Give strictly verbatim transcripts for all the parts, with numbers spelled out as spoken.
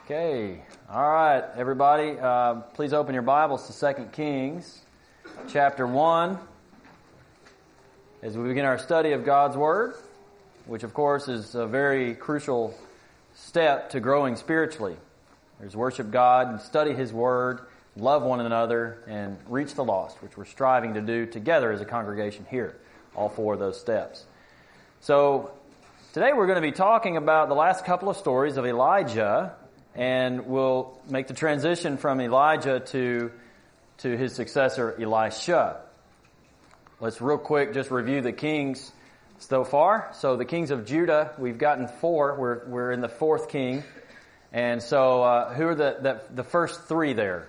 Okay. All right, everybody. Uh, please open your Bibles to Second Kings, chapter one, as we begin our study of God's Word, which, of course, is a very crucial step to growing spiritually. There's worship God and study His Word, love one another, and reach the lost, which we're striving to do together as a congregation here, all four of those steps. So, today we're going to be talking about the last couple of stories of Elijah, and we'll make the transition from Elijah to to his successor, Elisha. Let's real quick just review the kings so far. So the kings of Judah, we've gotten four. We're we're in the fourth king. And so uh, who are the, the the first three there?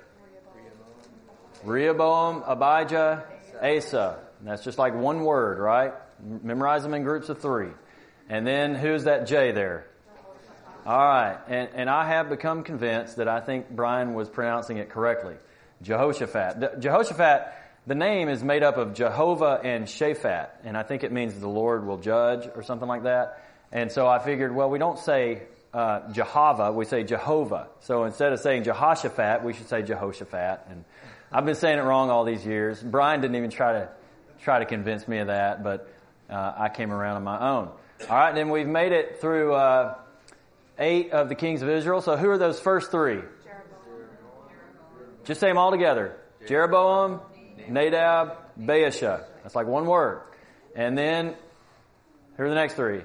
Rehoboam, Abijah, Asa. And that's just like one word, right? Memorize them in groups of three. And then who's that J there? All right, and, and I have become convinced that I think Brian was pronouncing it correctly. Jehoshaphat. Jehoshaphat, the name is made up of Jehovah and Shaphat, and I think it means the Lord will judge or something like that. And so I figured, well, we don't say uh, Jehovah, we say Jehovah. So instead of saying Jehoshaphat, we should say Jehoshaphat. And I've been saying it wrong all these years. Brian didn't even try to try to convince me of that, but uh, I came around on my own. All right, then we've made it through Uh, Eight of the kings of Israel. So who are those first three? Jeroboam. Just say them all together. Jeroboam, Nadab, Baasha. That's like one word. And then, who are the next three?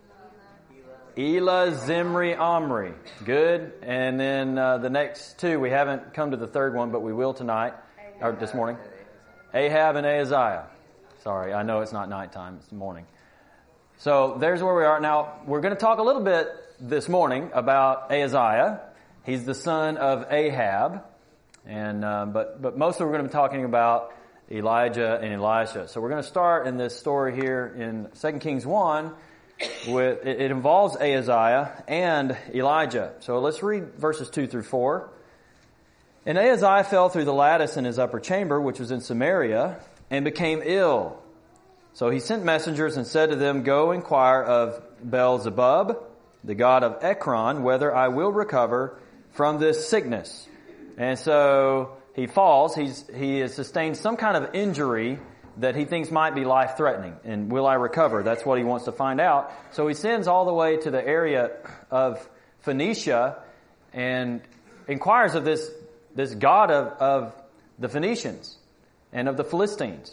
Elah, Zimri, Omri. Good. And then uh, the next two, we haven't come to the third one, but we will tonight, or this morning. Ahab and Ahaziah. Sorry, I know it's not nighttime, it's morning. So there's where we are. Now, we're going to talk a little bit this morning about Ahaziah. He's the son of Ahab, and uh, but but mostly we're going to be talking about Elijah and Elisha. So we're going to start in this story here in Second Kings one. With it, it involves Ahaziah and Elijah. So let's read verses two through four. And Ahaziah fell through the lattice in his upper chamber, which was in Samaria, and became ill. So he sent messengers and said to them, "Go inquire of Beelzebub, the god of Ekron, whether I will recover from this sickness." And so he falls. He's he has sustained some kind of injury that he thinks might be life-threatening. And will I recover? That's what he wants to find out. So he sends all the way to the area of Phoenicia and inquires of this this god of, of the Phoenicians and of the Philistines,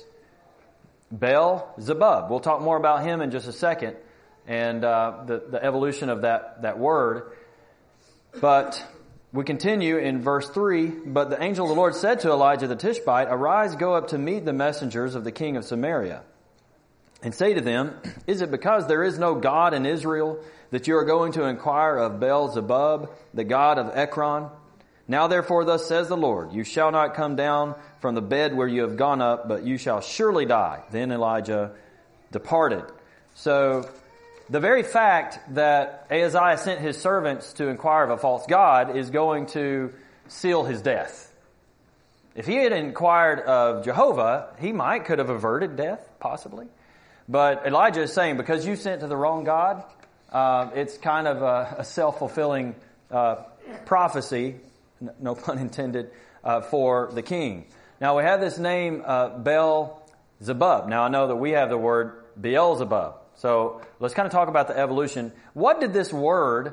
Beelzebub. We'll talk more about him in just a second. And uh, the, the evolution of that, that word. But we continue in verse three. But the angel of the Lord said to Elijah the Tishbite, "Arise, go up to meet the messengers of the king of Samaria, and say to them, Is it because there is no God in Israel that you are going to inquire of Beelzebub, the god of Ekron? Now therefore thus says the Lord, you shall not come down from the bed where you have gone up, but you shall surely die." Then Elijah departed. So the very fact that Ahaziah sent his servants to inquire of a false god is going to seal his death. If he had inquired of Jehovah, he might could have averted death, possibly. But Elijah is saying, because you sent to the wrong god, uh, it's kind of a, a self-fulfilling uh, prophecy, no pun intended, uh, for the king. Now we have this name, uh, Beelzebub. Now I know that we have the word Beelzebub. So let's kind of talk about the evolution. What did this word,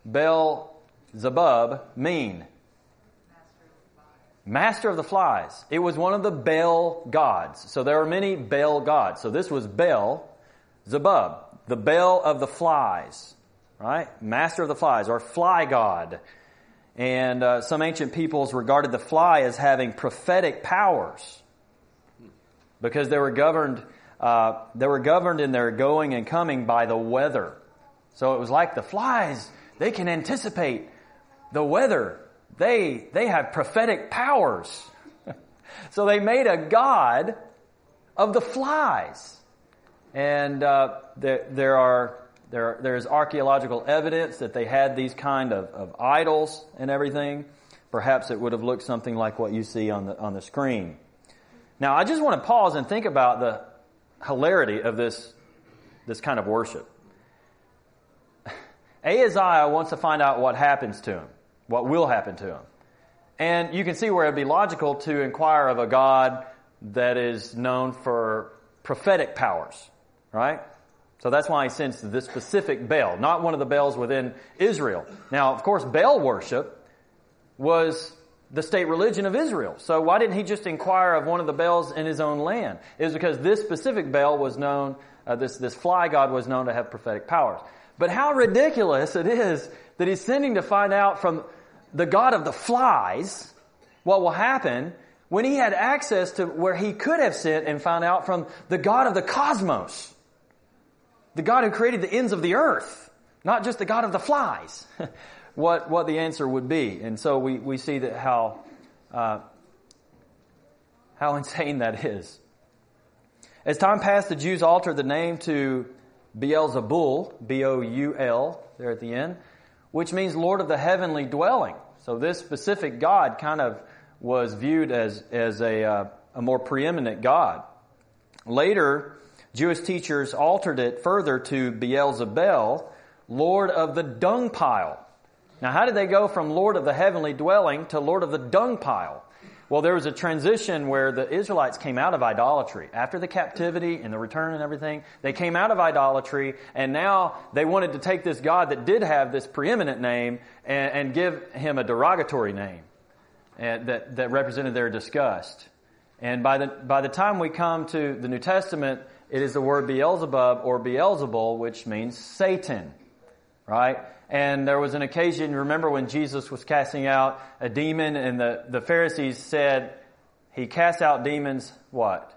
Beelzebub, mean? Master of the flies. It was one of the Baal gods. So there are many Baal gods. So this was Beelzebub, the Baal of the flies, right? Master of the flies, or fly god. And uh, some ancient peoples regarded the fly as having prophetic powers because they were governed Uh, they were governed in their going and coming by the weather. So it was like the flies, they can anticipate the weather. They they have prophetic powers. So they made a god of the flies. And uh, there, there are there there is archaeological evidence that they had these kind of, of idols and everything. Perhaps it would have looked something like what you see on the on the screen. Now I just want to pause and think about the hilarity of this this kind of worship. Ahaziah wants to find out what happens to him what will happen to him. And you can see where it would be logical to inquire of a God that is known for prophetic powers, right? So that's why he sends this specific Baal, not one of the Baals within Israel. Now, of course, Baal worship was the state religion of Israel. So why didn't he just inquire of one of the Baals in his own land? It was because this specific Baal was known, uh, this, this fly god was known to have prophetic powers. But how ridiculous it is that he's sending to find out from the god of the flies what will happen when he had access to where he could have sent and found out from the God of the cosmos. The God who created the ends of the earth. Not just the God of the flies. what what the answer would be. And so we, we see that how uh, how insane that is. As time passed, the Jews altered the name to Beelzebul, B O U L, there at the end, which means Lord of the heavenly dwelling. So this specific God kind of was viewed as as a uh, a more preeminent god. Later, Jewish teachers altered it further to Beelzebul, Lord of the dung pile. Now, how did they go from Lord of the heavenly dwelling to Lord of the dung pile? Well, there was a transition where the Israelites came out of idolatry. After the captivity and the return and everything, they came out of idolatry, and now they wanted to take this God that did have this preeminent name and, and give him a derogatory name. And that, that represented their disgust. And by the by the time we come to the New Testament, it is the word Beelzebub or Beelzebul, which means Satan. Right? And there was an occasion, remember when Jesus was casting out a demon and the, the Pharisees said, he casts out demons, what?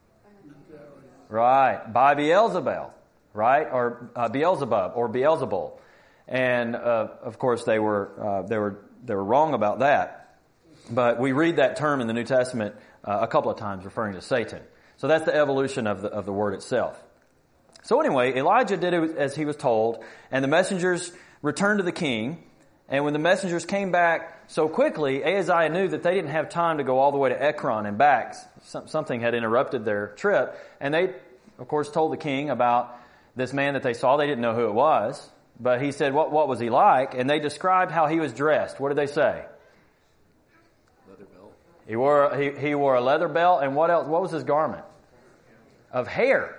Right. By Beelzebul. Right? Or uh, Beelzebub or Beelzebul. And uh, of course they were uh, they were they were wrong about that. But we read that term in the New Testament uh, a couple of times referring to Satan. So that's the evolution of the of the word itself. So anyway, Elijah did it as he was told, and the messengers returned to the king. And when the messengers came back so quickly, Ahaziah knew that they didn't have time to go all the way to Ekron and back. Something had interrupted their trip. And they, of course, told the king about this man that they saw. They didn't know who it was. But he said, what, what was he like? And they described how he was dressed. What did they say? He wore he, he wore a leather belt, and what else? What was his garment? Of hair.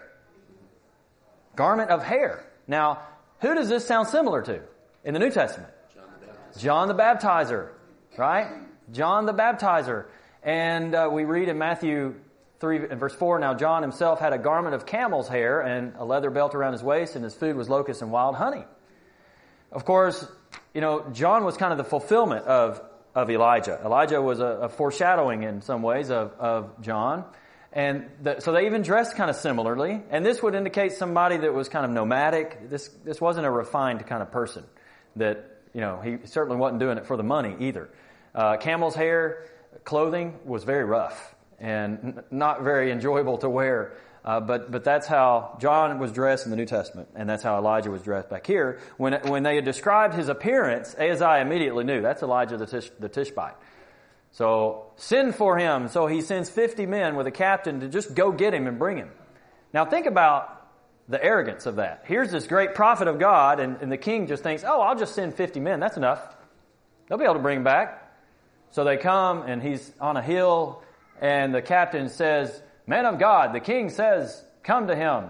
Garment of hair. Now, who does this sound similar to in the New Testament? John the Baptist. John the Baptizer, right? John the Baptizer. And uh, we read in Matthew three and verse four, now John himself had a garment of camel's hair and a leather belt around his waist, and his food was locusts and wild honey. Of course, you know, John was kind of the fulfillment of of Elijah. Elijah was a, a foreshadowing in some ways of, of John. And the, so they even dressed kind of similarly. And this would indicate somebody that was kind of nomadic. This this wasn't a refined kind of person. That, you know, he certainly wasn't doing it for the money either. Uh, camel's hair clothing was very rough and n- not very enjoyable to wear. Uh, but but that's how John was dressed in the New Testament, and that's how Elijah was dressed back here. When when they had described his appearance, Ahaziah immediately knew that's Elijah the, Tish, the Tishbite. So send for him. So he sends fifty men with a captain to just go get him and bring him. Now think about the arrogance of that. Here's this great prophet of God, and, and the king just thinks, oh, I'll just send fifty men. That's enough. They'll be able to bring him back. So they come, and he's on a hill, and the captain says, man of God, the king says, come to him.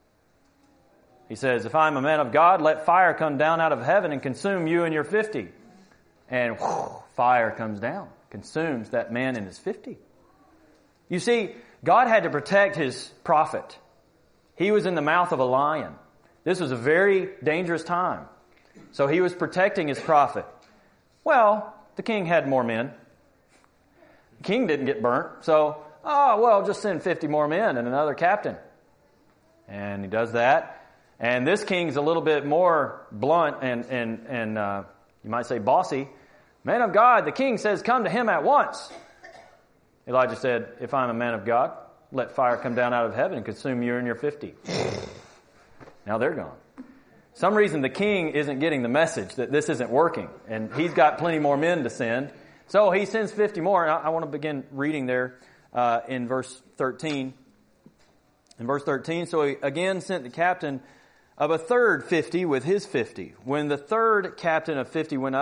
He says, if I'm a man of God, let fire come down out of heaven and consume you and your fifty. And whoosh, fire comes down, consumes that man and his fifty. You see, God had to protect his prophet. He was in the mouth of a lion. This was a very dangerous time. So he was protecting his prophet. Well, the king had more men. The king didn't get burnt, so oh, well, just send fifty more men and another captain. And he does that. And this king's a little bit more blunt and, and, and uh, you might say bossy. Man of God, the king says, come to him at once. Elijah said, if I'm a man of God, let fire come down out of heaven and consume you and your fifty. Now they're gone. Some reason the king isn't getting the message that this isn't working. And he's got plenty more men to send. So he sends fifty more. And I, I want to begin reading there. Uh, in verse thirteen. In verse thirteen, so he again sent the captain of a third fifty with his fifty. When the third captain of fifty went up,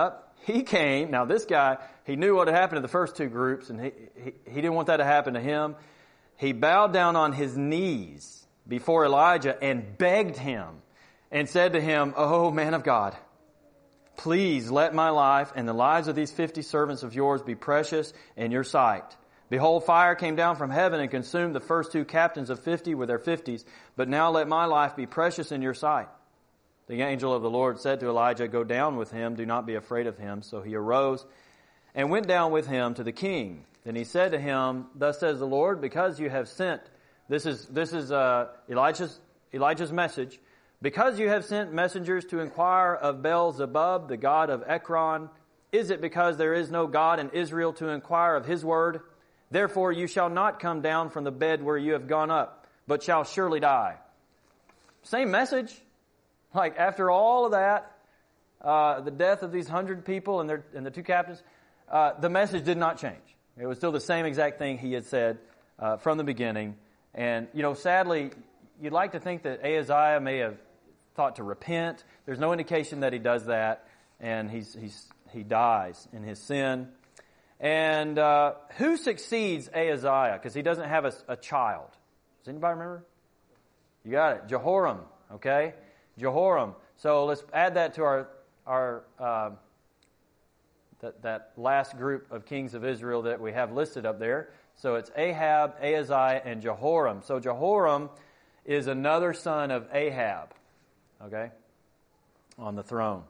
he came. Now this guy, he knew what had happened to the first two groups, and he, he, he didn't want that to happen to him. He bowed down on his knees before Elijah and begged him and said to him, "Oh, man of God, please let my life and the lives of these fifty servants of yours be precious in your sight. Behold, fire came down from heaven and consumed the first two captains of fifty with their fifties, but now let my life be precious in your sight." The angel of the Lord said to Elijah, "Go down with him, do not be afraid of him." So he arose and went down with him to the king. Then he said to him, "Thus says the Lord, because you have sent," this is this is uh, Elijah's Elijah's message, "because you have sent messengers to inquire of Beelzebub, the god of Ekron, is it because there is no God in Israel to inquire of his word? Therefore you shall not come down from the bed where you have gone up, but shall surely die." Same message. Like, after all of that, uh, the death of these hundred people and, their, and the two captains, uh, the message did not change. It was still the same exact thing he had said uh, from the beginning. And, you know, sadly, you'd like to think that Ahaziah may have thought to repent. There's no indication that he does that, and he's, he's, he dies in his sin. And uh, who succeeds Ahaziah? Because he doesn't have a, a child. Does anybody remember? You got it. Jehoram, okay? Jehoram. So let's add that to our our uh, that that last group of kings of Israel that we have listed up there. So it's Ahab, Ahaziah, and Jehoram. So Jehoram is another son of Ahab, okay, on the throne.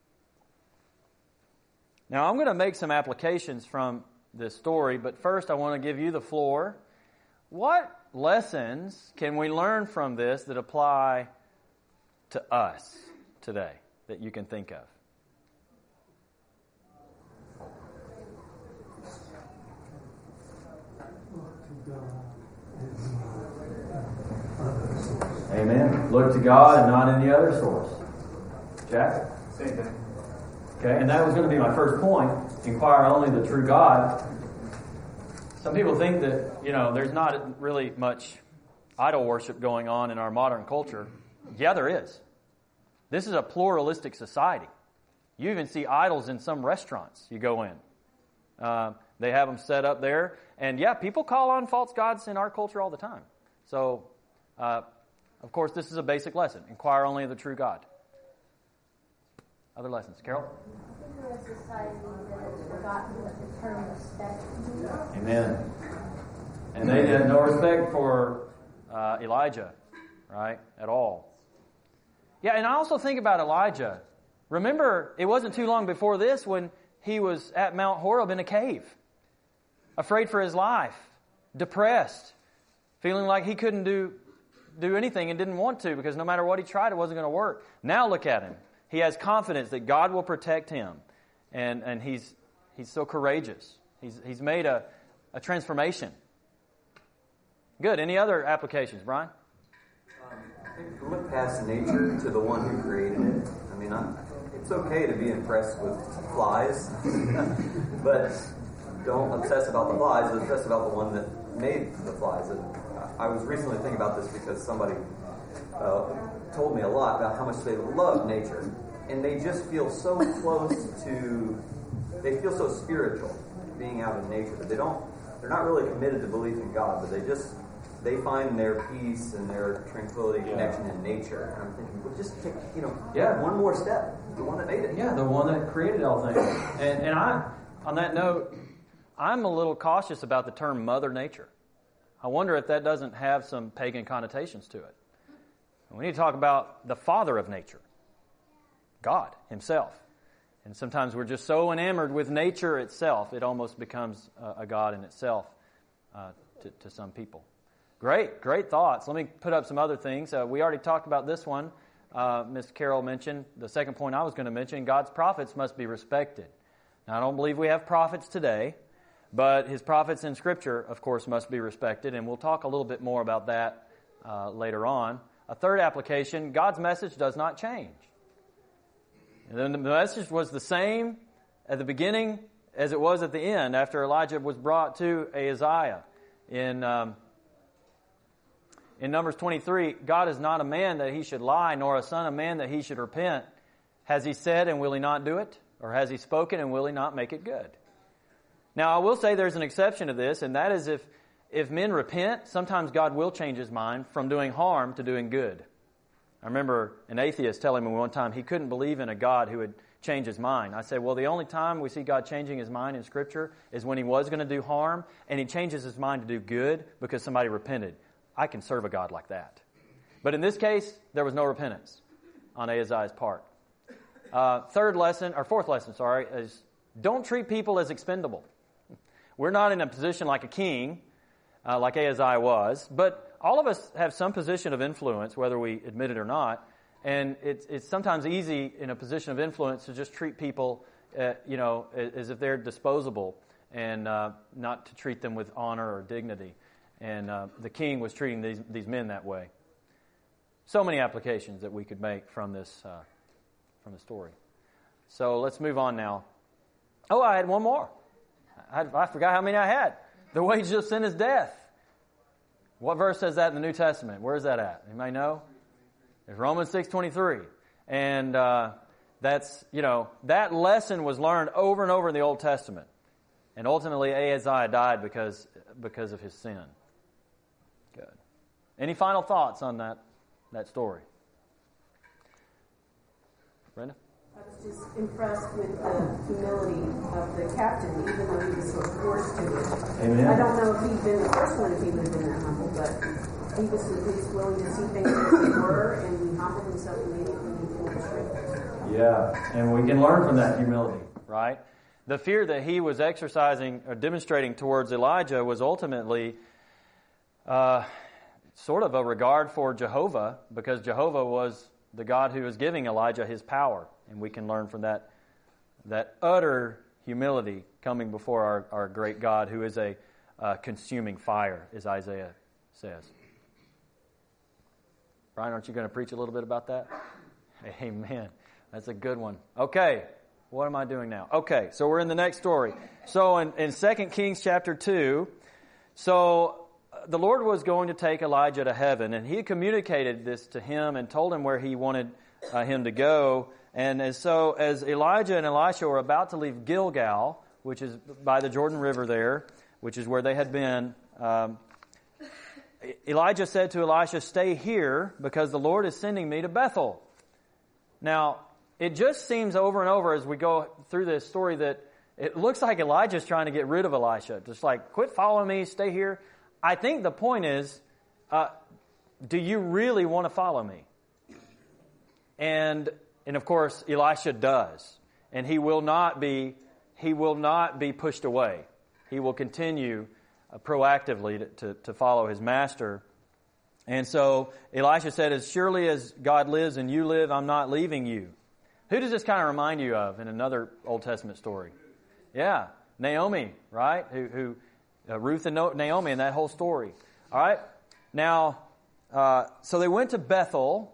Now I'm going to make some applications from this story, but first I want to give you the floor. What lessons can we learn from this that apply to us today that you can think of? Amen. Look to God and not any other source. Jack? Same thing. Okay, and that was going to be my first point. Inquire only the true God. Some people think that, you know, there's not really much idol worship going on in our modern culture. Yeah, there is. This is a pluralistic society. You even see idols in some restaurants you go in. Uh, they have them set up there. And yeah, people call on false gods in our culture all the time. So, uh, of course, this is a basic lesson. Inquire only of the true God. Other lessons. Carol? In a society that has forgotten what the term respect means. Amen. And they had no respect for uh, Elijah, right, at all. Yeah, and I also think about Elijah. Remember, it wasn't too long before this when he was at Mount Horeb in a cave, afraid for his life, depressed, feeling like he couldn't do do anything and didn't want to because no matter what he tried, it wasn't going to work. Now look at him. He has confidence that God will protect him, and, and he's he's so courageous. He's he's made a, a transformation. Good. Any other applications, Brian? If you look past nature to the one who created it, I mean, I'm, it's okay to be impressed with flies, but don't obsess about the flies, obsess about the one that made the flies. And I was recently thinking about this because somebody uh, told me a lot about how much they love nature, and they just feel so close to, they feel so spiritual being out in nature that they don't, they're not really committed to belief in God, but they just, they find their peace and their tranquility yeah. connection in nature. And I'm thinking, well, just take, you know, yeah. one more step. The one that made it. Yeah, the one that created all things. And, and I, on that note, I'm a little cautious about the term Mother Nature. I wonder if that doesn't have some pagan connotations to it. We need to talk about the Father of nature, God Himself. And sometimes we're just so enamored with nature itself, it almost becomes a, a God in itself uh, to, to some people. Great, great thoughts. Let me put up some other things. Uh, we already talked about this one. Uh, Miss Carol mentioned, the second point I was going to mention, God's prophets must be respected. Now, I don't believe we have prophets today, but His prophets in Scripture, of course, must be respected, and we'll talk a little bit more about that uh, later on. A third application, God's message does not change. And then the message was the same at the beginning as it was at the end after Elijah was brought to Ahaziah. In um, in Numbers twenty-three, God is not a man that He should lie, nor a son of man that He should repent. Has He said, and will He not do it? Or has he spoken and will he not make it good? Now, I will say there's an exception to this, and that is if, if men repent, sometimes God will change his mind from doing harm to doing good. I remember an atheist telling me one time he couldn't believe in a God who would change his mind. I said, well, the only time we see God changing his mind in Scripture is when he was going to do harm, and he changes his mind to do good because somebody repented. I can serve a God like that. But in this case, there was no repentance on Ahaziah's part. Uh, third lesson, or fourth lesson, sorry, is don't treat people as expendable. We're not in a position like a king, uh, like Ahaziah was, but all of us have some position of influence, whether we admit it or not. And it's, it's sometimes easy in a position of influence to just treat people, uh, you know, as, as if they're disposable, and uh, not to treat them with honor or dignity. And uh, the king was treating these these men that way. So many applications that we could make from this uh, from the story. So let's move on now. Oh, I had one more. I, I forgot how many I had. The wages of sin is death. What verse says that in the New Testament? Where is that at? Anybody know? It's Romans six twenty-three. And uh, that's, you know, that lesson was learned over and over in the Old Testament. And ultimately Ahaziah died because because of his sin. Good. Any final thoughts on that, that story? Brenda? I was just impressed with the humility of the captain, even though he was so forced to it. Amen. I don't know if he'd been the first one, if he would have been that humble, but he was at least willing to see things as they were, and he humbled himself immediately before the strength. Yeah, and we can learn from that humility, right? The fear that he was exercising or demonstrating towards Elijah was ultimately uh, sort of a regard for Jehovah, because Jehovah was the God who was giving Elijah his power. And we can learn from that that utter humility coming before our, our great God, who is a uh, consuming fire, as Isaiah says. Brian, aren't you going to preach a little bit about that? Amen. That's a good one. Okay, what am I doing now? Okay, so we're in the next story. So in, in Second Kings chapter two, so the Lord was going to take Elijah to heaven, and he communicated this to him and told him where he wanted uh, him to go. And as so as Elijah and Elisha were about to leave Gilgal, which is by the Jordan River there, which is where they had been, um, Elijah said to Elisha, "Stay here, because the Lord is sending me to Bethel." Now, it just seems over and over as we go through this story that it looks like Elijah's trying to get rid of Elisha. Just like, quit following me, stay here. I think the point is, uh, do you really want to follow me? And and of course, Elisha does, and he will not be he will not be pushed away. He will continue uh, proactively to, to to follow his master. And so Elisha said, "As surely as God lives and you live, I'm not leaving you." Who does this kind of remind you of in another Old Testament story? Yeah, Naomi, right? Who who uh, Ruth and Naomi in that whole story. All right. Now, uh, so they went to Bethel,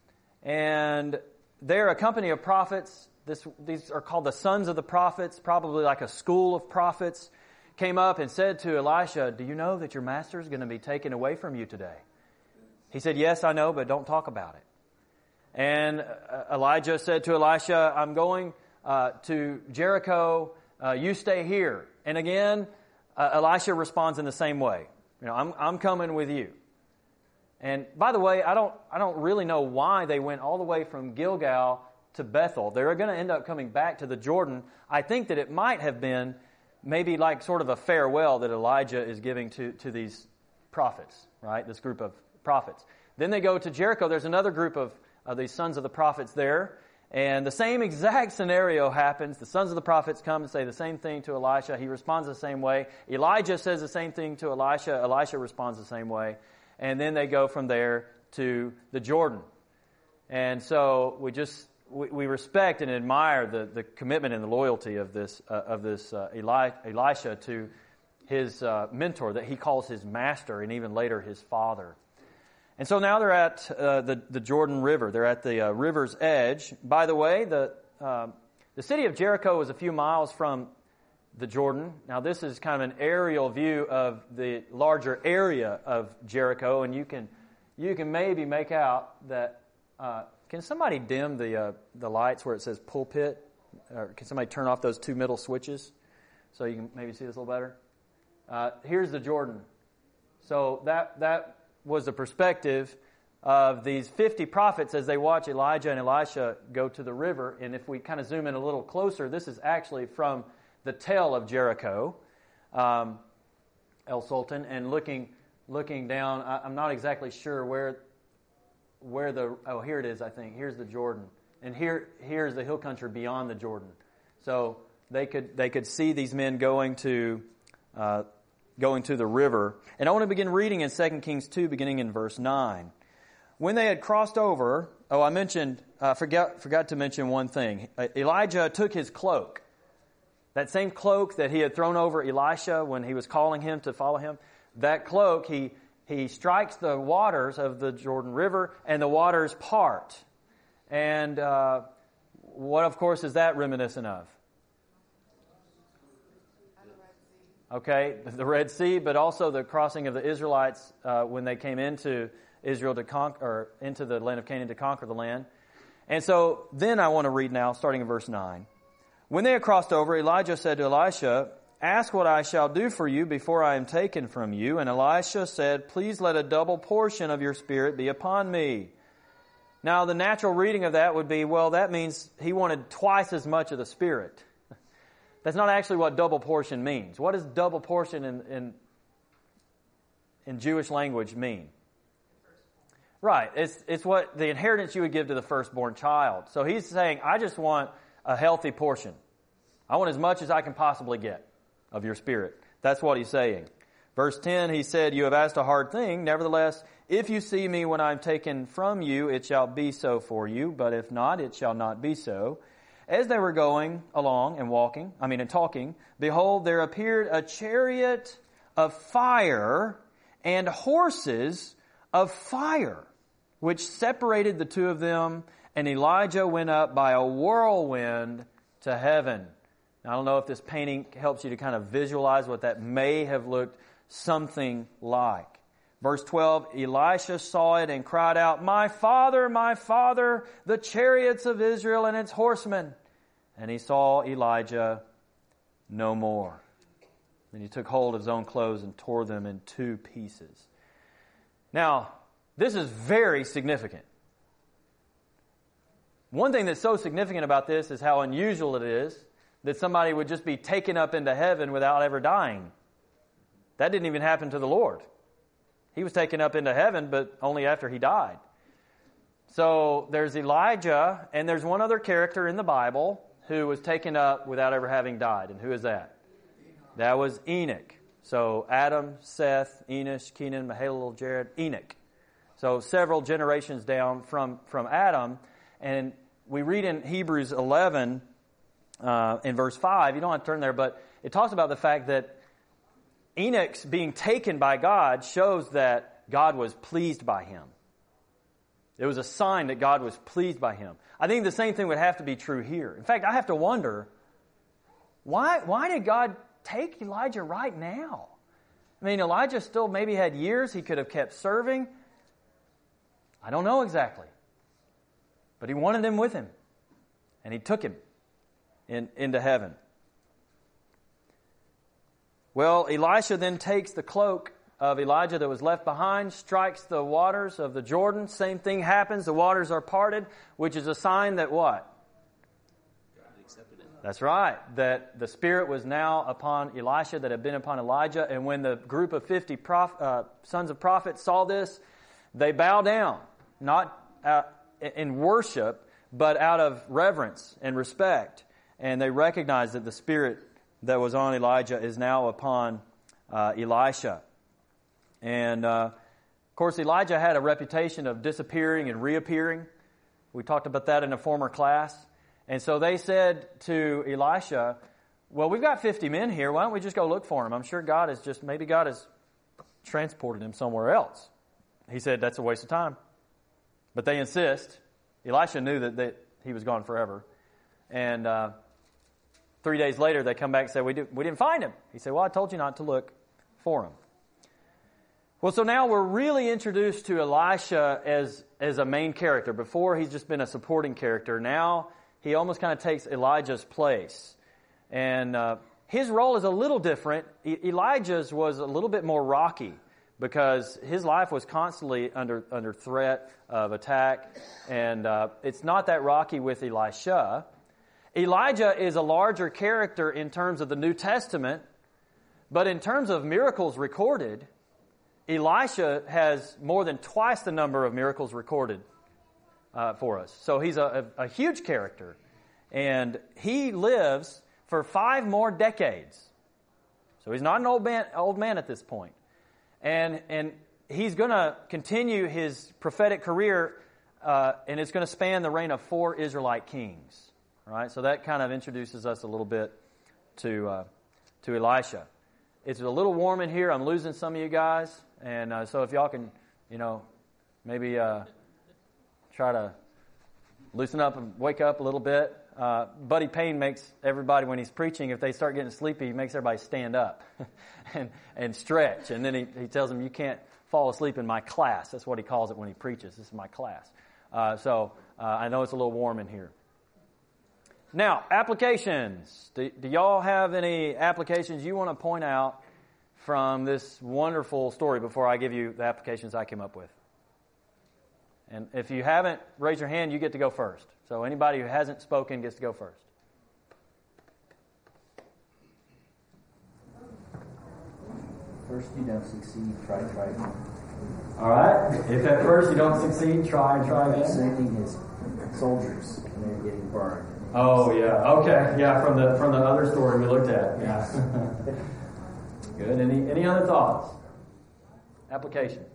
and they're a company of prophets. This, these are called the sons of the prophets, probably like a school of prophets, came up and said to Elisha, "Do you know that your master is going to be taken away from you today?" He said, "Yes, I know, but don't talk about it." And uh, Elijah said to Elisha, "I'm going uh, to Jericho. Uh, you stay here." And again, uh, Elisha responds in the same way. You know, I'm I'm coming with you. And by the way, I don't I don't really know why they went all the way from Gilgal to Bethel. They're going to end up coming back to the Jordan. I think that it might have been maybe like sort of a farewell that Elijah is giving to, to these prophets, right? This group of prophets. Then they go to Jericho. There's another group of, of these sons of the prophets there. And the same exact scenario happens. The sons of the prophets come and say the same thing to Elisha. He responds the same way. Elijah says the same thing to Elisha. Elisha responds the same way. And then they go from there to the Jordan. And so we just we, we respect and admire the, the commitment and the loyalty of this uh, of this uh, Eli, Elisha to his uh, mentor that he calls his master, and even later his father. And so now they're at uh, the the Jordan River. They're at the uh, river's edge. By the way, the uh, the city of Jericho is a few miles from the Jordan. Now, this is kind of an aerial view of the larger area of Jericho, and you can you can maybe make out that. Uh, can somebody dim the uh, the lights where it says pulpit Or can somebody turn off those two middle switches so you can maybe see this a little better? Uh, here's the Jordan. So that that was the perspective of these fifty prophets as they watch Elijah and Elisha go to the river. And if we kind of zoom in a little closer, this is actually from the tell of Jericho, um, El Sultan, and looking looking down. I, I'm not exactly sure where where the oh here it is. I think here's the Jordan, and here here's the hill country beyond the Jordan. So they could they could see these men going to. Uh, going to the river. And I want to begin reading in Second Kings two, beginning in verse nine. When they had crossed over, oh, I mentioned, uh, forgot, forgot to mention one thing. Uh, Elijah took his cloak. That same cloak that he had thrown over Elisha when he was calling him to follow him, that cloak, he, he strikes the waters of the Jordan River, and the waters part. And uh, what, of course, is that reminiscent of? Okay, the Red Sea, but also the crossing of the Israelites uh, when they came into Israel to conquer, or into the land of Canaan to conquer the land. And so then I want to read now, starting in verse nine. When they had crossed over, Elijah said to Elisha, "Ask what I shall do for you before I am taken from you." And Elisha said, "Please let a double portion of your spirit be upon me." Now the natural reading of that would be, well, that means he wanted twice as much of the Spirit. That's not actually what double portion means. What does double portion in, in, in Jewish language mean? Right. It's, it's what the inheritance you would give to the firstborn child. So he's saying, I just want a healthy portion. I want as much as I can possibly get of your spirit. That's what he's saying. Verse ten, he said, "You have asked a hard thing. Nevertheless, if you see me when I am taken from you, it shall be so for you. But if not, it shall not be so." As they were going along and walking, I mean, and talking, behold, there appeared a chariot of fire and horses of fire, which separated the two of them, and Elijah went up by a whirlwind to heaven. Now, I don't know if this painting helps you to kind of visualize what that may have looked something like. Verse twelve, Elisha saw it and cried out, "My father, my father, the chariots of Israel and its horsemen." And he saw Elijah no more. Then he took hold of his own clothes and tore them in two pieces. Now, this is very significant. One thing that's so significant about this is how unusual it is that somebody would just be taken up into heaven without ever dying. That didn't even happen to the Lord. He was taken up into heaven, but only after he died. So there's Elijah, and there's one other character in the Bible who was taken up without ever having died. And who is that? That was Enoch. So Adam, Seth, Enosh, Kenan, Mahalalel, Jared, Enoch. So several generations down from, from Adam. And we read in Hebrews eleven, uh, in verse five, you don't have to turn there, but it talks about the fact that Enoch's being taken by God shows that God was pleased by him. It was a sign that God was pleased by him. I think the same thing would have to be true here. In fact, I have to wonder, why, why did God take Elijah right now? I mean, Elijah still maybe had years he could have kept serving. I don't know exactly. But he wanted him with him. And he took him in, into heaven. Well, Elisha then takes the cloak of Elijah that was left behind, strikes the waters of the Jordan. Same thing happens. The waters are parted, which is a sign that what? God accepted it. That's right. That the Spirit was now upon Elisha that had been upon Elijah. And when the group of fifty prof, uh, sons of prophets saw this, they bow down, not uh, in worship, but out of reverence and respect. And they recognize that the Spirit that was on Elijah is now upon uh, Elisha. And, uh, of course, Elijah had a reputation of disappearing and reappearing. We talked about that in a former class. And so they said to Elisha, well, we've got fifty men here. Why don't we just go look for him? I'm sure God has just, maybe God has transported him somewhere else. He said, that's a waste of time. But they insist. Elisha knew that, that he was gone forever. And uh, three days later, they come back and say, we, did, we didn't find him. He said, well, I told you not to look for him. Well, so now we're really introduced to Elisha as, as a main character. Before, he's just been a supporting character. Now, he almost kind of takes Elijah's place. And uh, his role is a little different. E- Elijah's was a little bit more rocky because his life was constantly under under threat of attack. And uh, it's not that rocky with Elisha. Elijah is a larger character in terms of the New Testament, but in terms of miracles recorded, Elisha has more than twice the number of miracles recorded uh, for us. So he's a, a, a huge character. And he lives for five more decades. So he's not an old man, old man at this point. And, and he's going to continue his prophetic career, uh, and it's going to span the reign of four Israelite kings. Right? So that kind of introduces us a little bit to uh, to Elisha. It's a little warm in here. I'm losing some of you guys. And uh, so if y'all can, you know, maybe uh, try to loosen up and wake up a little bit. Uh, Buddy Payne makes everybody, when he's preaching, if they start getting sleepy, he makes everybody stand up and and stretch. And then he, he tells them, you can't fall asleep in my class. That's what he calls it when he preaches. This is my class. Uh, so uh, I know it's a little warm in here. Now, applications. Do, do y'all have any applications you want to point out from this wonderful story before I give you the applications I came up with? And if you haven't, raise your hand, you get to go first. So anybody who hasn't spoken gets to go first. First you don't succeed, try, try again. All right. If at first you don't succeed, try and try again. Sending his soldiers and they're getting burned. Oh, yeah. Okay. Yeah, from the from the other story we looked at. Yeah. Good. Any any other thoughts? Applications?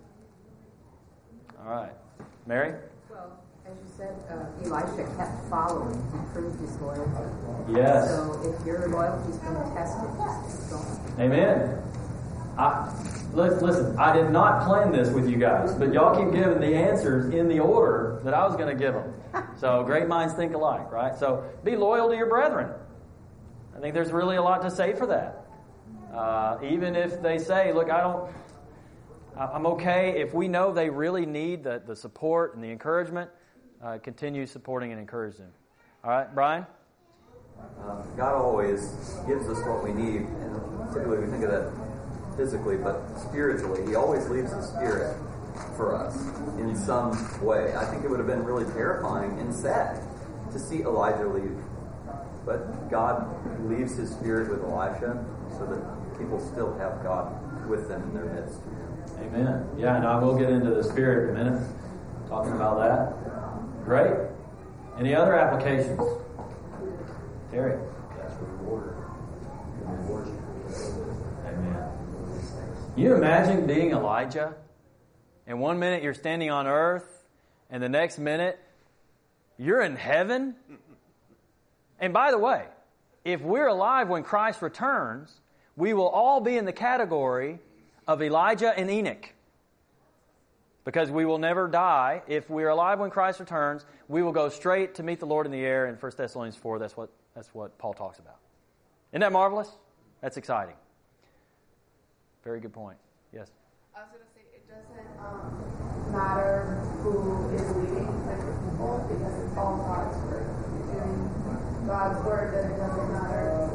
All right. Mary? Well, as you said, uh, Elisha kept following. He proved his loyalty. Yes. So if your loyalty's been tested, just keep going. Amen. I, listen, listen, I did not plan this with you guys, but y'all keep giving the answers in the order that I was going to give them. So great minds think alike, right? So be loyal to your brethren. I think there's really a lot to say for that. Uh, even if they say, look, I don't, I'm okay. If we know they really need the, the support and the encouragement, uh, continue supporting and encourage them. All right, Brian? Uh, God always gives us what we need, and typically we think of that physically, but spiritually, He always leaves His Spirit for us in some way. I think it would have been really terrifying and sad to see Elijah leave, but God leaves His Spirit with Elisha so that people still have God with them in their midst. Amen. Yeah, and I will get into the Spirit in a minute, talking about that. Great. Any other applications? Terry? That's for reward. Reward. Amen. You imagine being Elijah, and one minute you're standing on earth, and the next minute you're in heaven? And by the way, if we're alive when Christ returns, we will all be in the category of Elijah and Enoch. Because we will never die. If we're alive when Christ returns, we will go straight to meet the Lord in the air. In First Thessalonians four, that's what that's what Paul talks about. Isn't that marvelous? That's exciting. Very good point. Yes? I was going to say, it doesn't um, matter who is leading different people because it's all God's word. If you're doing God's word, then it doesn't matter.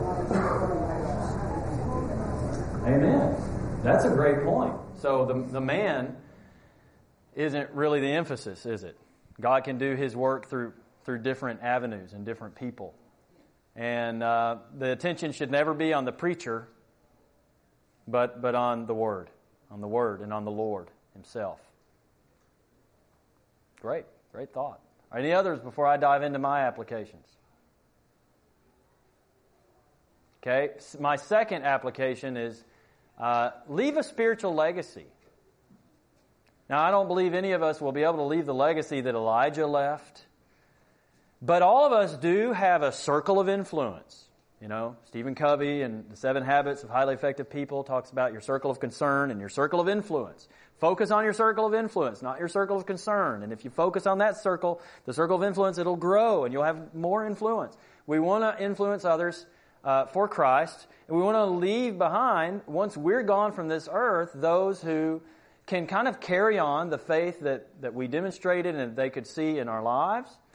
Amen. That's a great point. So the the man isn't really the emphasis, is it? God can do His work through through different avenues and different people. And uh, the attention should never be on the preacher, but but on the Word, on the Word and on the Lord Himself. Great, great thought. Any others before I dive into my applications? Okay, my second application is uh, leave a spiritual legacy. Now, I don't believe any of us will be able to leave the legacy that Elijah left, but all of us do have a circle of influence. You know, Stephen Covey and the Seven Habits of Highly Effective People talks about your circle of concern and your circle of influence. Focus on your circle of influence, not your circle of concern. And if you focus on that circle, the circle of influence, it'll grow and you'll have more influence. We want to influence others uh, for Christ, and we want to leave behind, once we're gone from this earth, those who can kind of carry on the faith that, that we demonstrated and they could see in our lives,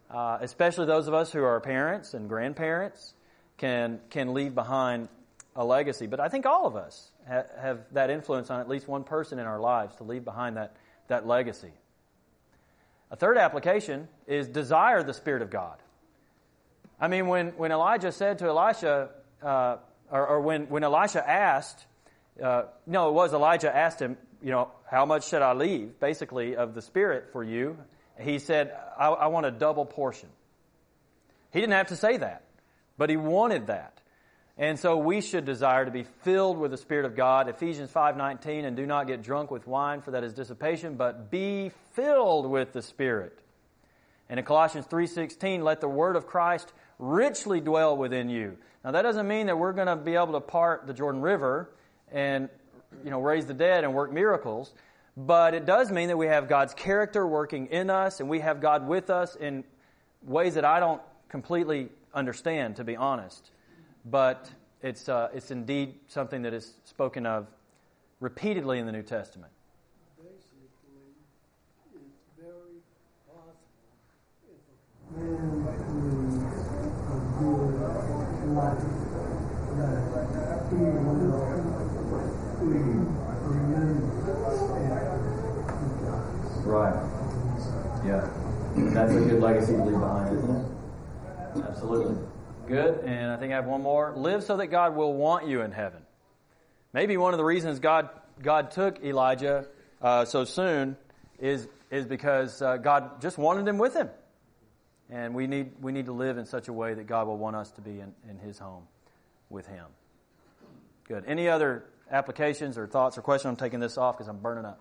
uh, especially those of us who are parents and grandparents, can can leave behind a legacy. But I think all of us ha- have that influence on at least one person in our lives to leave behind that, that legacy. A third application is desire the Spirit of God. I mean, when, when Elijah said to Elisha, uh, or, or when, when Elisha asked, uh, no, it was Elijah asked him, you know, how much should I leave, basically, of the Spirit for you? He said, I, I want a double portion. He didn't have to say that, but he wanted that. And so we should desire to be filled with the Spirit of God. Ephesians five nineteen, and do not get drunk with wine, for that is dissipation, but be filled with the Spirit. And in Colossians three sixteen, let the word of Christ richly dwell within you. Now that doesn't mean that we're going to be able to part the Jordan River and, you know, raise the dead and work miracles, but it does mean that we have God's character working in us, and we have God with us in ways that I don't completely understand, to be honest. But it's uh, it's indeed something that is spoken of repeatedly in the New Testament. Basically, it's very possible if a man leads a good life that he will be tremendous after he dies. Right. Yeah. That's a good legacy to leave behind, isn't it? Absolutely. Good. And I think I have one more. Live so that God will want you in heaven. Maybe one of the reasons God God took Elijah uh, so soon is is because uh, God just wanted him with him. And we need we need to live in such a way that God will want us to be in, in his home with him. Good. Any other applications or thoughts or questions? I'm taking this off because I'm burning up.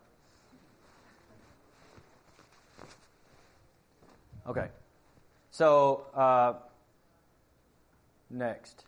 Okay. So, uh, next.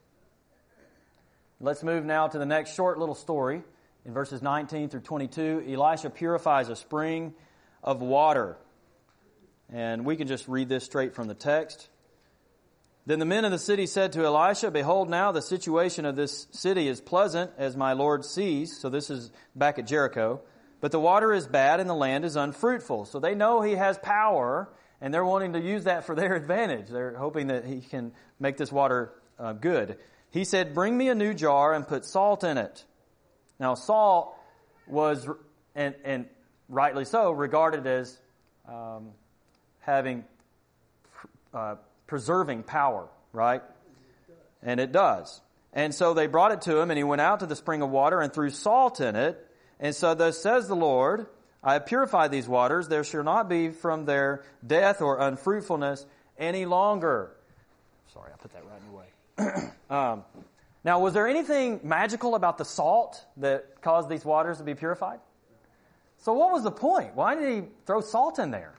Let's move now to the next short little story in verses nineteen through twenty-two. Elisha purifies a spring of water. And we can just read this straight from the text. Then the men of the city said to Elisha, behold, now the situation of this city is pleasant, as my Lord sees. So this is back at Jericho. But the water is bad and the land is unfruitful. So they know he has power, and they're wanting to use that for their advantage. They're hoping that he can make this water uh, good. He said, bring me a new jar and put salt in it. Now, salt was, and, and rightly so, regarded as um, having uh, preserving power, right? And it does. And so they brought it to him, and he went out to the spring of water and threw salt in it. And so thus says the Lord, I have purified these waters. There shall not be from their death or unfruitfulness any longer. Sorry, I put that right in your way. um, now, was there anything magical about the salt that caused these waters to be purified? So what was the point? Why did he throw salt in there?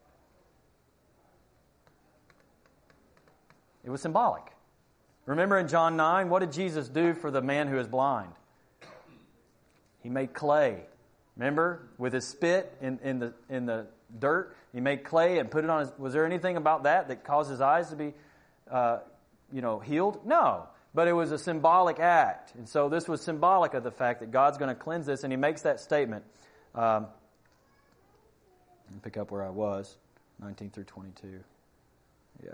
It was symbolic. Remember in John nine, what did Jesus do for the man who is blind? He made clay. Remember? With his spit in, in the in the dirt. He made clay and put it on his... Was there anything about that that caused his eyes to be, uh, you know, healed? No. But it was a symbolic act. And so this was symbolic of the fact that God's going to cleanse this. And he makes that statement. Um, let me pick up where I was. nineteen through twenty-two. Yeah.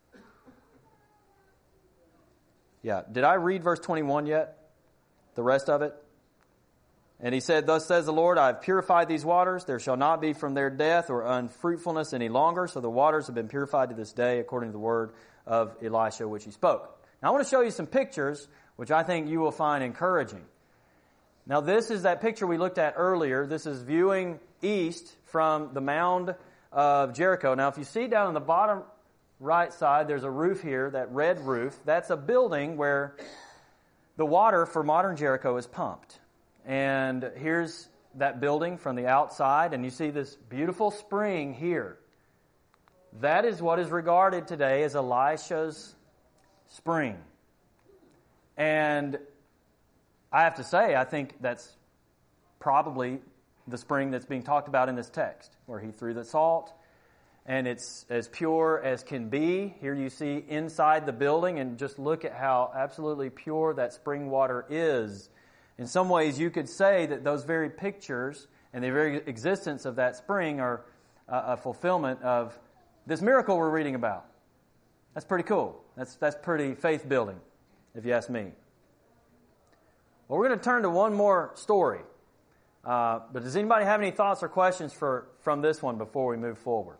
Yeah. Did I read verse twenty-one yet? The rest of it? And he said, thus says the Lord, I have purified these waters. There shall not be from their death or unfruitfulness any longer. So the waters have been purified to this day according to the word of Elisha, which he spoke. Now I want to show you some pictures, which I think you will find encouraging. Now this is that picture we looked at earlier. This is viewing east from the mound of Jericho. Now if you see down on the bottom right side, there's a roof here, that red roof. That's a building where the water for modern Jericho is pumped. And here's that building from the outside, and you see this beautiful spring here. That is what is regarded today as Elisha's spring. And I have to say, I think that's probably the spring that's being talked about in this text, where he threw the salt, and it's as pure as can be. Here you see inside the building, and just look at how absolutely pure that spring water is. In some ways, you could say that those very pictures and the very existence of that spring are a fulfillment of this miracle we're reading about. That's pretty cool. That's, that's pretty faith-building, if you ask me. Well, we're going to turn to one more story. Uh, but does anybody have any thoughts or questions for from this one before we move forward?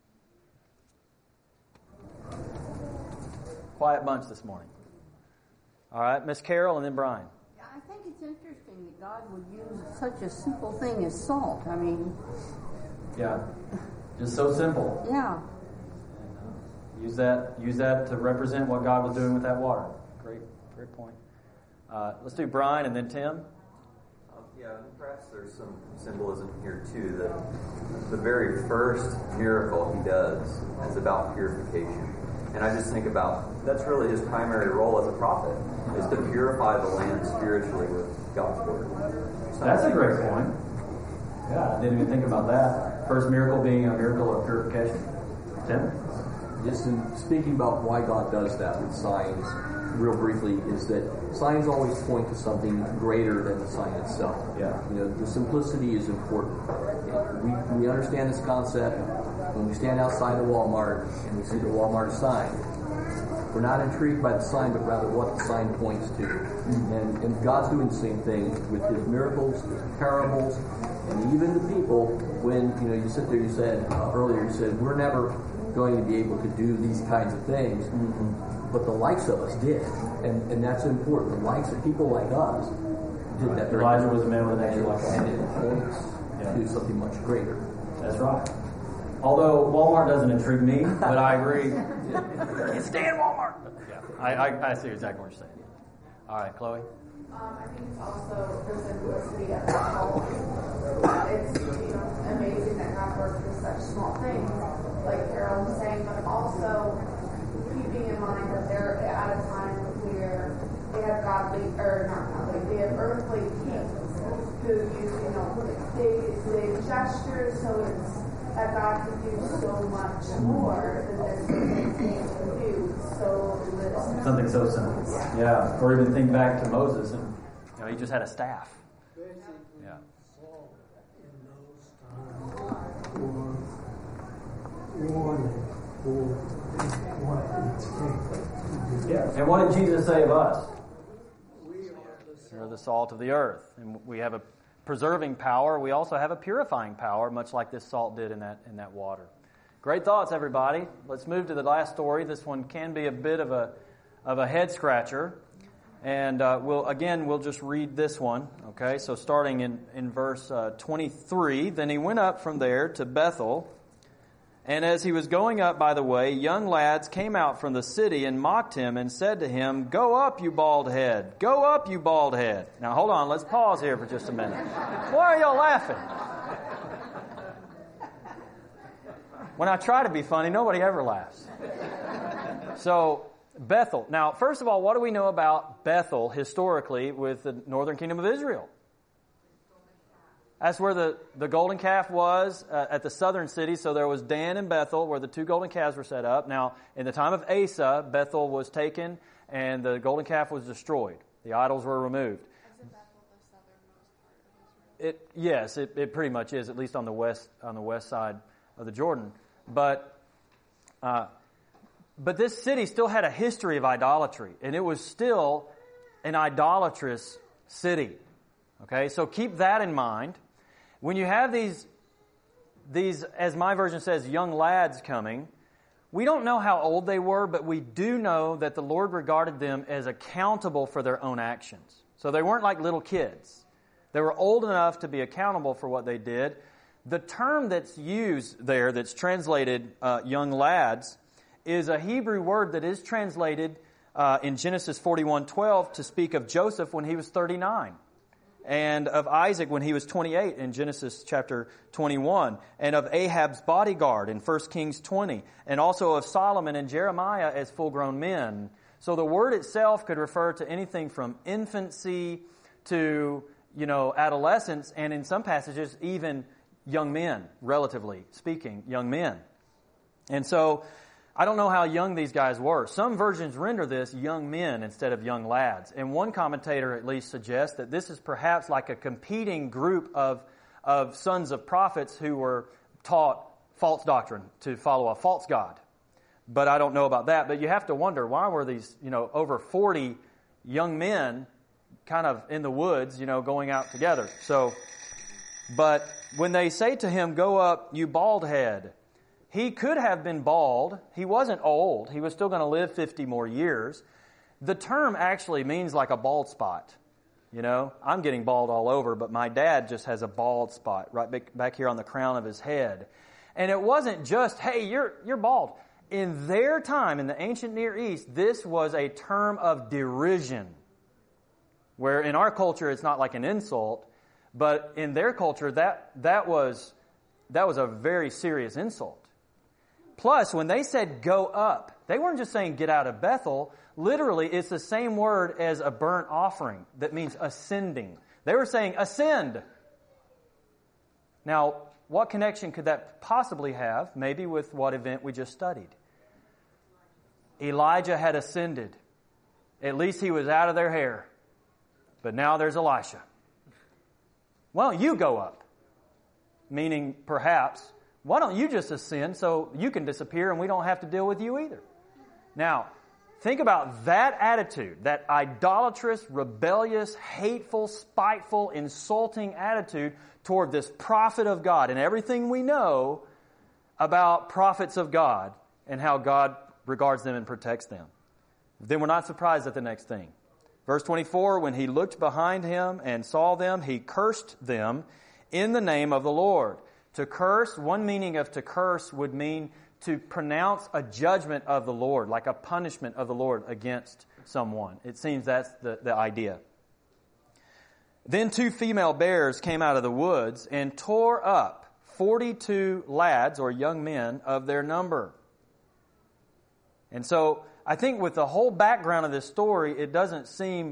Quiet bunch this morning. All right, Miss Carol and then Brian. Yeah, I think it's interesting that God would use such a simple thing as salt. I mean, yeah, just so simple. Yeah. Use that, use that to represent what God was doing with that water. Great, great point. Uh, let's do Brian and then Tim. Um, yeah, perhaps there's some symbolism here too. That the very first miracle he does is about purification, and I just think about that's really his primary role as a prophet is to purify the land spiritually with God's word. So That's a great point. Yeah, I didn't even think about that. First miracle being a miracle of purification. Tim? Just in speaking about why God does that with signs, real briefly, is that signs always point to something greater than the sign itself. Yeah. You know, the simplicity is important. We we understand this concept when we stand outside the Walmart and we see the Walmart sign. We're not intrigued by the sign, but rather what the sign points to. Mm-hmm. And, and God's doing the same thing with His miracles, His parables, and even the people. When you know, you sit there, you said uh, earlier, you said we're never going to be able to do these kinds of things, mm-hmm. but the likes of us did, and and that's important. The likes of people like us did that. Elijah was a man with an nature like and that. it points Yeah. to something much greater. That's right. Although Walmart doesn't intrigue me, but I agree. Can't stand Walmart. Yeah, I, I, I see exactly what you're saying. All right, Chloe. Um, I think it's also the simplicity of the whole. It's, you know, amazing that God works with such small things, like Carol was saying, but also keeping in mind that they're at a time where they have godly, or not godly, they have earthly kings who use, you know, big, big gestures, so it's that God can do so much more than there's something he can do so little. Something so simple. Yeah. Or even think back to Moses, and you know, he just had a staff. Yeah. Saul in those times was warning for what it takes. Yeah. And what did Jesus say of us? We are the We're the salt of the earth, and we have a preserving power. We also have a purifying power, much like this salt did in that in that water. Great thoughts, everybody. Let's move to the last story. This one can be a bit of a of a head scratcher, and uh, we'll again we'll just read this one. Okay, so starting in in verse uh, twenty-three. Then he went up from there to Bethel. And as he was going up by the way, young lads came out from the city and mocked him and said to him, "Go up, you bald head. Go up, you bald head." Now, hold on. Let's pause here for just a minute. Why are y'all laughing? When I try to be funny, nobody ever laughs. So, Bethel. Now, first of all, what do we know about Bethel historically with the northern kingdom of Israel? That's where the, the golden calf was uh, at the southern city. So there was Dan and Bethel where the two golden calves were set up. Now, in the time of Asa, Bethel was taken and the golden calf was destroyed. The idols were removed. Isn't Bethel the southernmost part of Israel? It yes, it, it pretty much is, at least on the west on the west side of the Jordan. But uh, but this city still had a history of idolatry, and it was still an idolatrous city. Okay, so keep that in mind. When you have these, these, as my version says, young lads coming, we don't know how old they were, but we do know that the Lord regarded them as accountable for their own actions. So they weren't like little kids. They were old enough to be accountable for what they did. The term that's used there, that's translated uh, young lads, is a Hebrew word that is translated uh, in Genesis forty-one twelve to speak of Joseph when he was thirty-nine. And of Isaac when he was twenty-eight in Genesis chapter twenty-one, and of Ahab's bodyguard in First Kings twenty, and also of Solomon and Jeremiah as full-grown men. So the word itself could refer to anything from infancy to, you know, adolescence, and in some passages even young men, relatively speaking, young men. And so I don't know how young these guys were. Some versions render this young men instead of young lads. And one commentator at least suggests that this is perhaps like a competing group of, of sons of prophets who were taught false doctrine, to follow a false god. But I don't know about that. But you have to wonder, why were these, you know, over forty young men kind of in the woods, you know, going out together? So, but when they say to him, "Go up, you bald head," he could have been bald. He wasn't old. He was still going to live fifty more years. The term actually means like a bald spot. You know, I'm getting bald all over, but my dad just has a bald spot right back, back here on the crown of his head. And it wasn't just, "Hey, you're you're bald." In their time, in the ancient Near East, this was a term of derision. Where in our culture, it's not like an insult, but in their culture, that that was that was a very serious insult. Plus, when they said "go up," they weren't just saying "get out of Bethel." Literally, it's the same word as a burnt offering that means ascending. They were saying ascend. Now, what connection could that possibly have? Maybe with what event we just studied. Elijah had ascended. At least he was out of their hair. But now there's Elisha. Why don't you go up? Meaning, perhaps, why don't you just ascend so you can disappear and we don't have to deal with you either? Now, think about that attitude, that idolatrous, rebellious, hateful, spiteful, insulting attitude toward this prophet of God and everything we know about prophets of God and how God regards them and protects them. Then we're not surprised at the next thing. Verse twenty-four, when he looked behind him and saw them, he cursed them in the name of the Lord. To curse, one meaning of to curse would mean to pronounce a judgment of the Lord, like a punishment of the Lord against someone. It seems that's the, the idea. Then two female bears came out of the woods and tore up forty-two lads or young men of their number. And so I think with the whole background of this story, it doesn't seem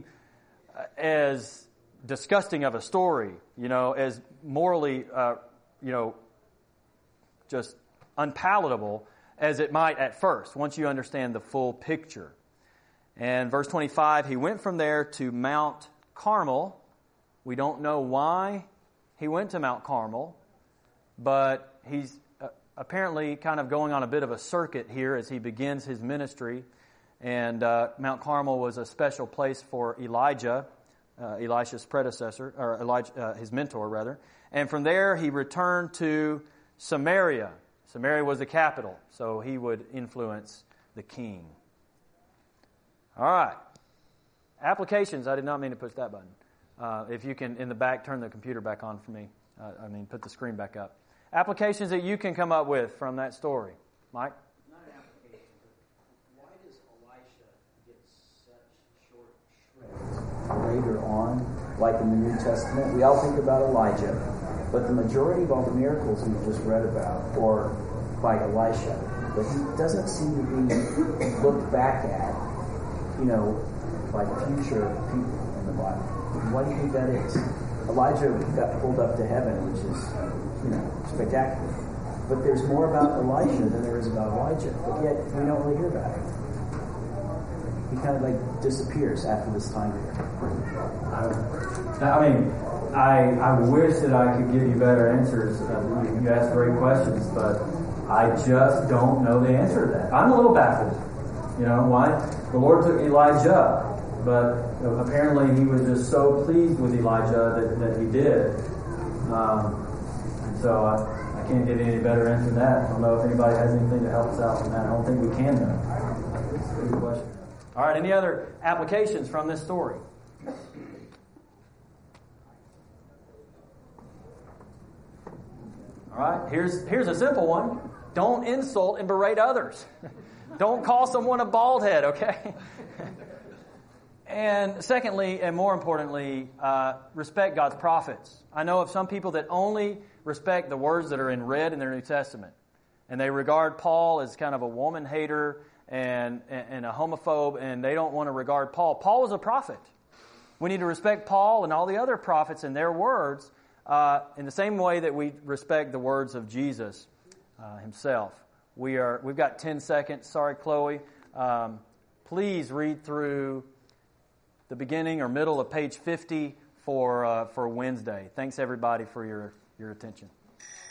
as disgusting of a story, you know, as morally, uh, you know, just unpalatable as it might at first, once you understand the full picture. And verse twenty-five, he went from there to Mount Carmel. We don't know why he went to Mount Carmel, but he's uh, apparently kind of going on a bit of a circuit here as he begins his ministry. And uh, Mount Carmel was a special place for Elijah, uh, Elisha's predecessor, or Elijah, uh, his mentor, rather. And from there, he returned to Samaria. Samaria was the capital, so he would influence the king. All right. Applications. I did not mean to push that button. Uh, if you can, in the back, turn the computer back on for me. Uh, I mean, put the screen back up. Applications that you can come up with from that story. Mike? Not an application, but why does Elisha get such short shrift? Later on, like in the New Testament, we all think about Elijah, but the majority of all the miracles we just read about are by Elisha. But he doesn't seem to be looked back at, you know, by future people in the Bible. Why do you think that is? Elijah got pulled up to heaven, which is, you know, spectacular. But there's more about Elisha than there is about Elijah. But yet, we don't really hear about it. He kind of like disappears after this time period. I mean, I I wish that I could give you better answers. Uh, you, you asked great questions, but I just don't know the answer to that. I'm a little baffled. You know, why? The Lord took Elijah, but apparently he was just so pleased with Elijah that, that he did. Um, and so I, I can't give you any better answer than that. I don't know if anybody has anything to help us out on that. I don't think we can, though. Good question. All right, any other applications from this story? All right, here's here's a simple one. Don't insult and berate others. Don't call someone a bald head, okay? And secondly, and more importantly, uh, respect God's prophets. I know of some people that only respect the words that are in red in their New Testament. And they regard Paul as kind of a woman hater and, and a homophobe, and they don't want to regard Paul. Paul was a prophet. We need to respect Paul and all the other prophets and their words uh, in the same way that we respect the words of Jesus uh, himself. We are, we've got ten seconds. Sorry, Chloe. Um, please read through the beginning or middle of page fifty for uh, for Wednesday. Thanks, everybody, for your, your attention.